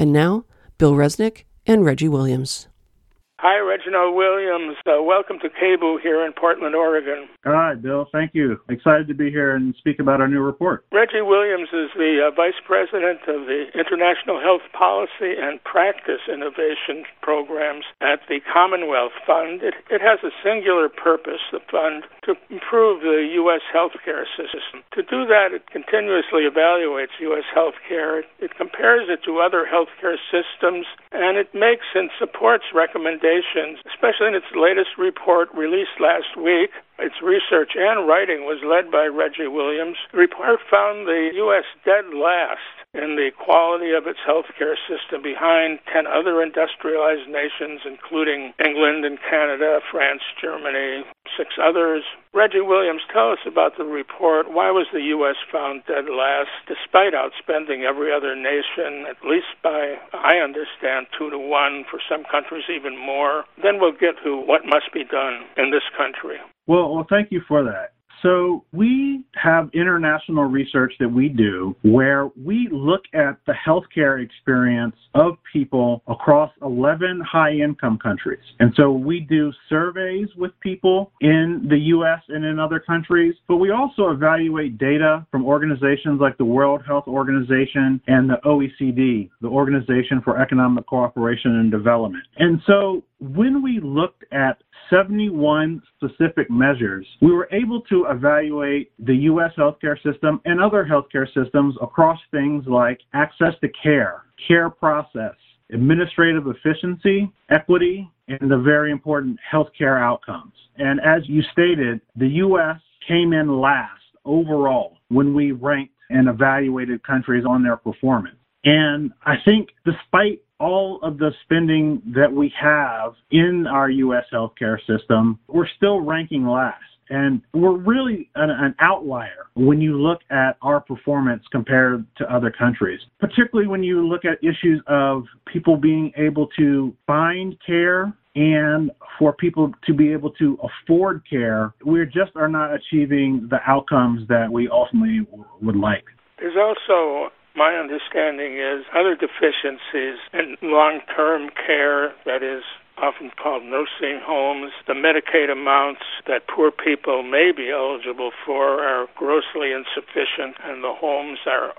And now, Bill Resnick and Reggie Williams. Hi, Reginald Williams. Welcome to KBOO here in Portland, Oregon. Hi, Bill. Thank you. Excited to be here and speak about our new report. Reggie Williams is the Vice President of the International Health Policy and Practice Innovation Programs at the Commonwealth Fund. It has a singular purpose, the fund, to improve the U.S. healthcare system. To do that, it continuously evaluates U.S. healthcare. It compares it to other healthcare systems, and it makes and supports recommendations, especially in its latest report released last week. Its research and writing was led by Reggie Williams. The report found the U.S. dead last in the quality of its healthcare system behind 10 other industrialized nations, including England and Canada, France, Germany, 6 others. Reggie Williams, tell us about the report. Why was the U.S. found dead last, despite outspending every other nation, at least by, I understand, 2-1, for some countries even more? Then we'll get to what must be done in this country. Well, thank you for that. So we have international research that we do where we look at the healthcare experience of people across 11 high-income countries. And so we do surveys with people in the U.S. and in other countries, but we also evaluate data from organizations like the World Health Organization and the OECD, the Organization for Economic Cooperation and Development. And so when we looked at 71 specific measures, we were able to evaluate the U.S. healthcare system and other healthcare systems across things like access to care, care process, administrative efficiency, equity, and the very important healthcare outcomes. And as you stated, the U.S. came in last overall when we ranked and evaluated countries on their performance. And I think despite all of the spending that we have in our U.S. healthcare system, we're still ranking last. And we're really an outlier when you look at our performance compared to other countries, particularly when you look at issues of people being able to find care and for people to be able to afford care. We just are not achieving the outcomes that we ultimately would like. There's also, my understanding is, other deficiencies in long-term care, that is often called nursing homes. The Medicaid amounts that poor people may be eligible for are grossly insufficient, and the homes are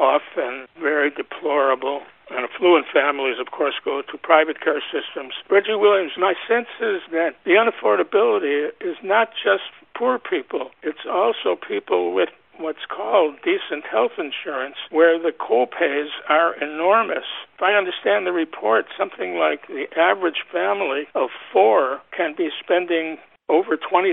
often very deplorable. And affluent families, of course, go to private care systems. Reggie Williams, my sense is that the unaffordability is not just poor people. It's also people with what's called decent health insurance, where the co-pays are enormous. If I understand the report, something like the average family of 4 can be spending over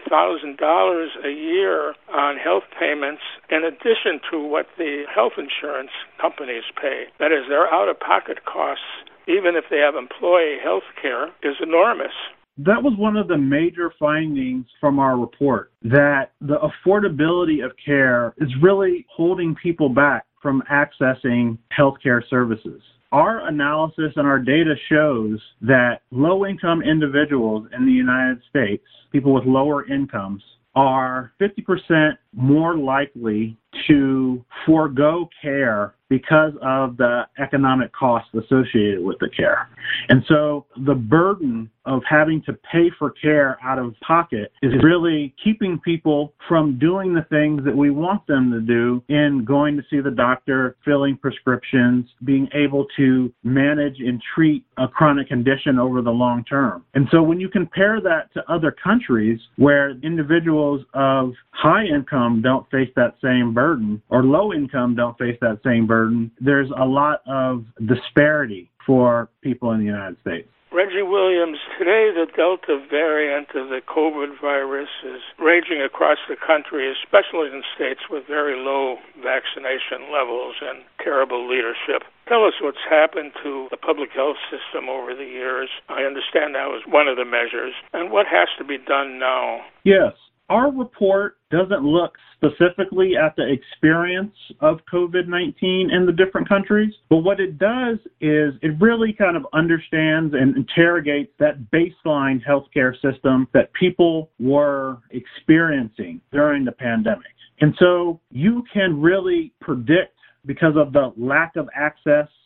$20,000 a year on health payments in addition to what the health insurance companies pay. That is, their out-of-pocket costs, even if they have employee health care, is enormous. That was one of the major findings from our report, that the affordability of care is really holding people back from accessing healthcare services. Our analysis and our data shows that low-income individuals in the United States, people with lower incomes, are 50% more likely to forego care because of the economic costs associated with the care. And so the burden of having to pay for care out of pocket is really keeping people from doing the things that we want them to do in going to see the doctor, filling prescriptions, being able to manage and treat a chronic condition over the long term. And so when you compare that to other countries where individuals of high income don't face that same burden, or low income don't face that same burden, there's a lot of disparity for people in the United States. Reggie Williams, today the Delta variant of the COVID virus is raging across the country, especially in states with very low vaccination levels and terrible leadership. Tell us what's happened to the public health system over the years. I understand that was one of the measures. And what has to be done now? Yes. Our report doesn't look specifically at the experience of COVID-19 in the different countries, but what it does is it really kind of understands and interrogates that baseline healthcare system that people were experiencing during the pandemic. And so you can really predict, because of the lack of access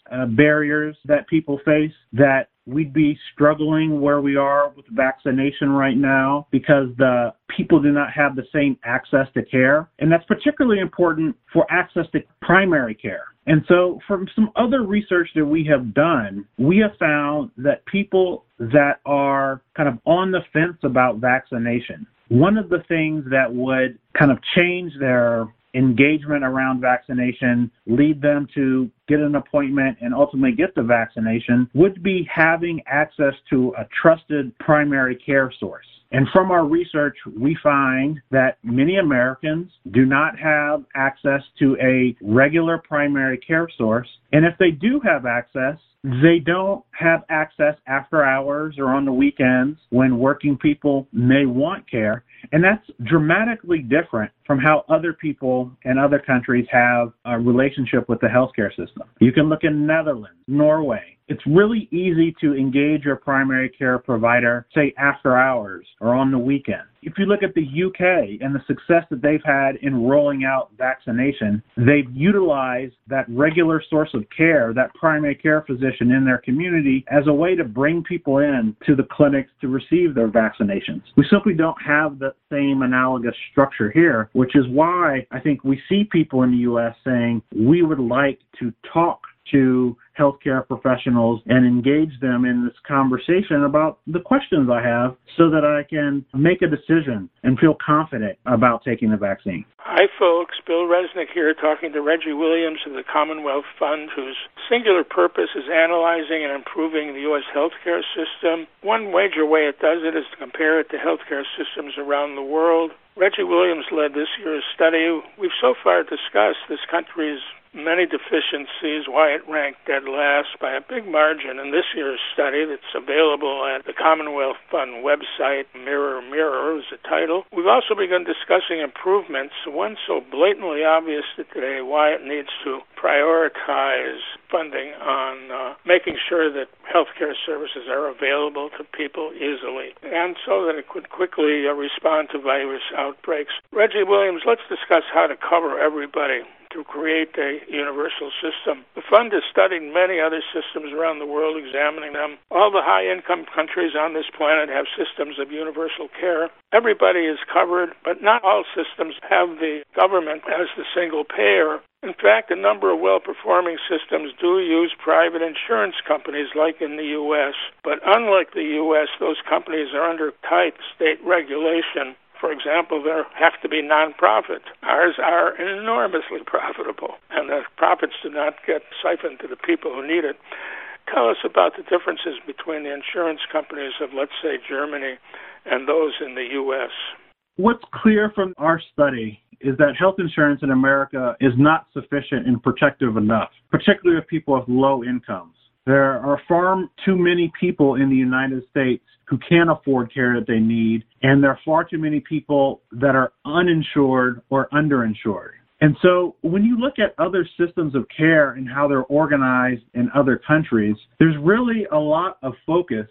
barriers that people face, that we'd be struggling where we are with vaccination right now because the people do not have the same access to care. And that's particularly important for access to primary care. And so from some other research that we have done, we have found that people that are kind of on the fence about vaccination, one of the things that would kind of change their engagement around vaccination, lead them to get an appointment and ultimately get the vaccination, would be having access to a trusted primary care source. And from our research, we find that many Americans do not have access to a regular primary care source. And if they do have access, they don't have access after hours or on the weekends when working people may want care. And that's dramatically different from how other people in other countries have a relationship with the healthcare system. You can look in Netherlands, Norway. It's really easy to engage your primary care provider, say, after hours or on the weekend. If you look at the UK and the success that they've had in rolling out vaccination, they've utilized that regular source of care, that primary care physician in their community, as a way to bring people in to the clinics to receive their vaccinations. We simply don't have the same analogous structure here, which is why I think we see people in the U.S. saying, we would like to talk to healthcare professionals and engage them in this conversation about the questions I have so that I can make a decision and feel confident about taking the vaccine. Hi, folks. Bill Resnick here, talking to Reggie Williams of the Commonwealth Fund, whose singular purpose is analyzing and improving the U.S. healthcare system. One major way it does it is to compare it to healthcare systems around the world. Reggie Williams led this year's study. We've so far discussed this country's many deficiencies, why it ranked dead last by a big margin in this year's study that's available at the Commonwealth Fund website. Mirror, Mirror is the title. We've also begun discussing improvements, one so blatantly obvious today, why it needs to prioritize funding on making sure that healthcare services are available to people easily, and so that it could quickly respond to virus outbreaks. Reggie Williams, let's discuss how to cover everybody to create a universal system. The fund has studied many other systems around the world, examining them. All the high-income countries on this planet have systems of universal care. Everybody is covered, but not all systems have the government as the single payer. In fact, a number of well-performing systems do use private insurance companies like in the U.S., but unlike the U.S., those companies are under tight state regulation. For example, there have to be nonprofit. Ours are enormously profitable, and the profits do not get siphoned to the people who need it. Tell us about the differences between the insurance companies of, let's say, Germany and those in the U.S. What's clear from our study is that health insurance in America is not sufficient and protective enough, particularly of people with low incomes. There are far too many people in the United States who can't afford care that they need, and there are far too many people that are uninsured or underinsured. And so when you look at other systems of care and how they're organized in other countries, there's really a lot of focus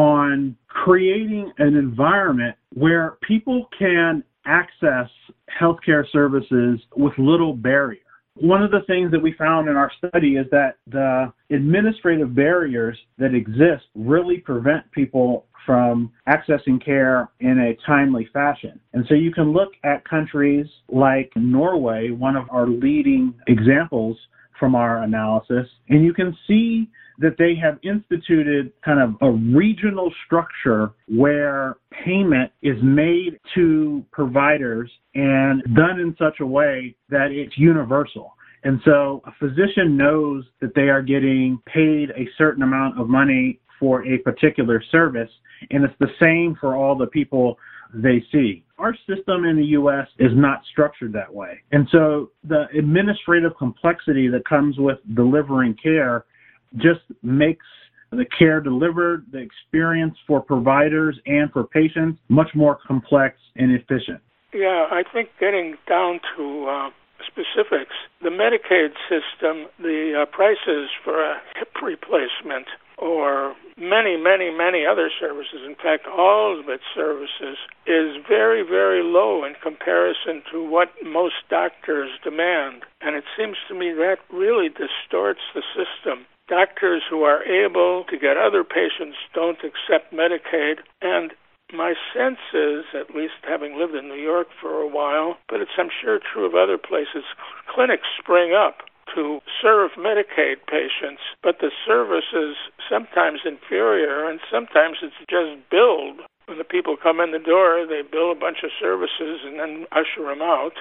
on creating an environment where people can access healthcare services with little barrier. One of the things that we found in our study is that the administrative barriers that exist really prevent people from accessing care in a timely fashion. And so you can look at countries like Norway, one of our leading examples from our analysis, and you can see that they have instituted kind of a regional structure where payment is made to providers and done in such a way that it's universal. And so a physician knows that they are getting paid a certain amount of money for a particular service, and it's the same for all the people they see. Our system in the U.S. is not structured that way. And so the administrative complexity that comes with delivering care just makes the care delivered, the experience for providers and for patients, much more complex and efficient. Yeah, I think getting down to specifics, the Medicaid system, the prices for a hip replacement or many, many, many other services, in fact, all of its services, is very, very low in comparison to what most doctors demand. And it seems to me that really distorts the system. doctors who are able to get other patients don't accept Medicaid. And my sense is, at least having lived in New York for a while, but it's I'm sure true of other places, clinics spring up to serve Medicaid patients, but the service is sometimes inferior and sometimes it's just billed. When the people come in the door, they bill a bunch of services and then usher them out.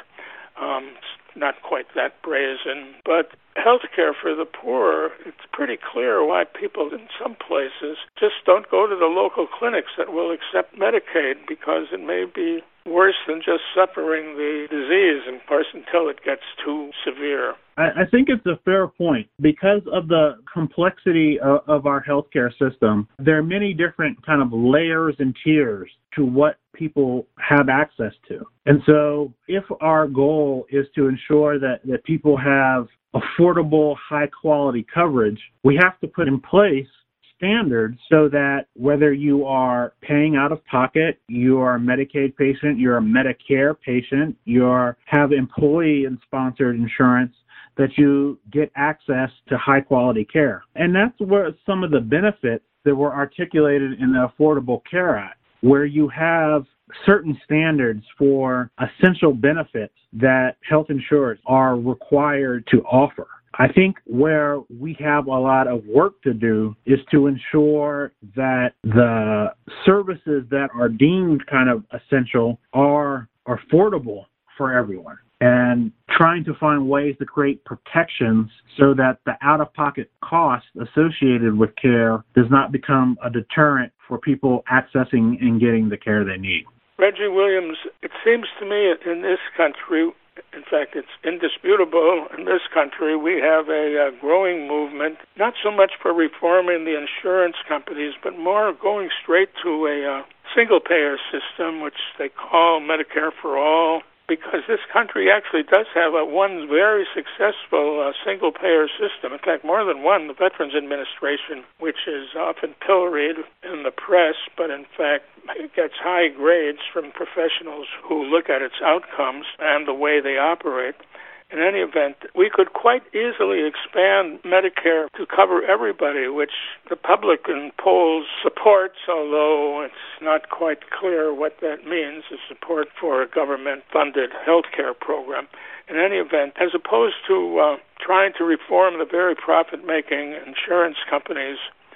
It's not quite that brazen, but healthcare for the poor, it's pretty clear why people in some places just don't go to the local clinics that will accept Medicaid, because it may be worse than just suffering the disease, of course, until it gets too severe. I think it's a fair point. Because of the complexity of our healthcare system, there are many different kind of layers and tiers to what people have access to. And so if our goal is to ensure that people have affordable, high-quality coverage, we have to put in place standards so that whether you are paying out of pocket, you are a Medicaid patient, you're a Medicare patient, you have employee and sponsored insurance, that you get access to high-quality care. And that's where some of the benefits that were articulated in the Affordable Care Act, where you have certain standards for essential benefits that health insurers are required to offer. I think where we have a lot of work to do is to ensure that the services that are deemed kind of essential are affordable for everyone, and trying to find ways to create protections so that the out-of-pocket cost associated with care does not become a deterrent for people accessing and getting the care they need. Reggie Williams, it seems to me in this country, in fact, it's indisputable, in this country we have a growing movement, not so much for reforming the insurance companies, but more going straight to a single-payer system, which they call Medicare for All, because this country actually does have one very successful single-payer system. In fact, more than one, the Veterans Administration, which is often pilloried in the press, but in fact it gets high grades from professionals who look at its outcomes and the way they operate. In any event, we could quite easily expand Medicare to cover everybody, which the public in polls supports, although it's not quite clear what that means, the support for a government-funded health care program. In any event, as opposed to trying to reform the very profit-making insurance companies,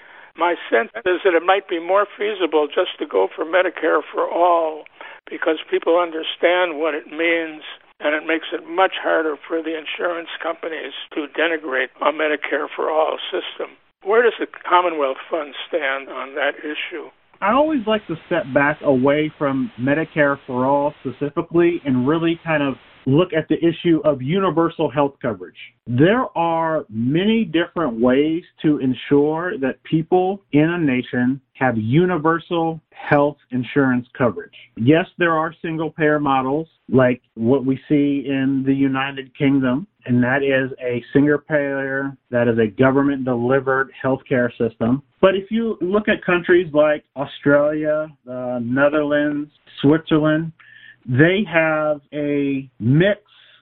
my sense is that it might be more feasible just to go for Medicare for all, because people understand what it means, and it makes it much harder for the insurance companies to denigrate a Medicare for all system. Where does the Commonwealth Fund stand on that issue? I always like to step back away from Medicare for all specifically and really kind of look at the issue of universal health coverage. There are many different ways to ensure that people in a nation have universal health insurance coverage. Yes, there are single-payer models like what we see in the United Kingdom, and that is a single-payer, that is a government-delivered healthcare system. But if you look at countries like Australia, the Netherlands, Switzerland, they have a mix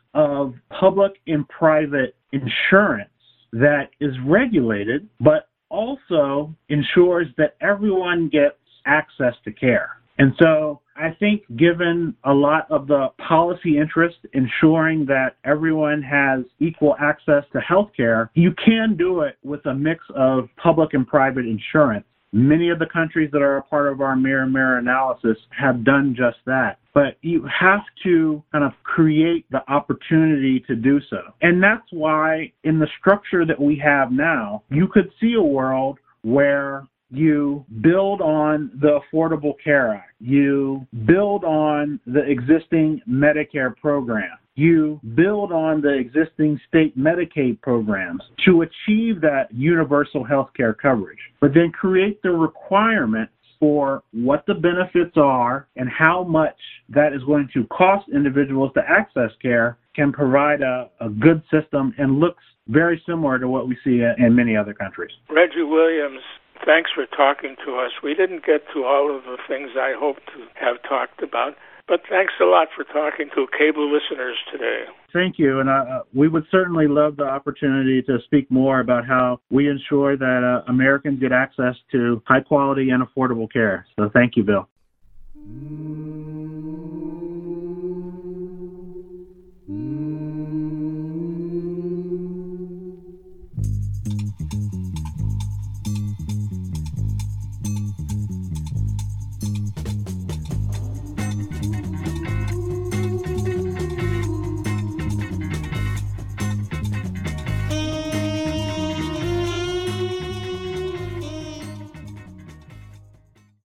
of public and private insurance that is regulated, but also ensures that everyone gets access to care. And so I think given a lot of the policy interest ensuring that everyone has equal access to health care, you can do it with a mix of public and private insurance. Many of the countries that are a part of our mirror analysis have done just that. But you have to kind of create the opportunity to do so. And that's why in the structure that we have now, you could see a world where you build on the Affordable Care Act, you build on the existing Medicare program, you build on the existing state Medicaid programs to achieve that universal health care coverage, but then create the requirements for what the benefits are and how much that is going to cost individuals to access care can provide a good system and looks very similar to what we see in many other countries. Reggie Williams, thanks for talking to us. We didn't get to all of the things I hoped to have talked about, But thanks a lot for talking to cable listeners today. Thank you. And we would certainly love the opportunity to speak more about how we ensure that Americans get access to high quality and affordable care. So thank you, Bill.